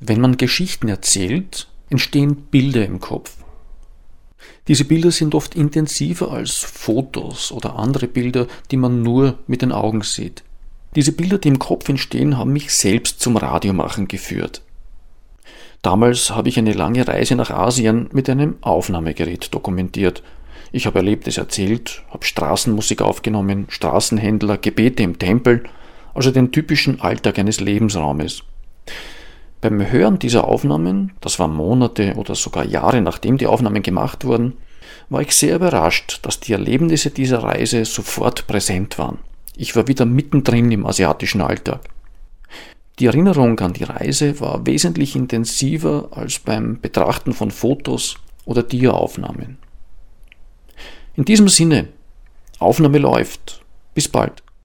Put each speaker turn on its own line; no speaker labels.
Wenn man Geschichten erzählt, entstehen Bilder im Kopf. Diese Bilder sind oft intensiver als Fotos oder andere Bilder, die man nur mit den Augen sieht. Diese Bilder, die im Kopf entstehen, haben mich selbst zum Radiomachen geführt. Damals habe ich eine lange Reise nach Asien mit einem Aufnahmegerät dokumentiert. Ich habe Erlebnisse erzählt, habe Straßenmusik aufgenommen, Straßenhändler, Gebete im Tempel, also den typischen Alltag eines Lebensraumes. Beim Hören dieser Aufnahmen, das war Monate oder sogar Jahre nachdem die Aufnahmen gemacht wurden, war ich sehr überrascht, dass die Erlebnisse dieser Reise sofort präsent waren. Ich war wieder mittendrin im asiatischen Alltag. Die Erinnerung an die Reise war wesentlich intensiver als beim Betrachten von Fotos oder Diaaufnahmen. In diesem Sinne, Aufnahme läuft. Bis bald.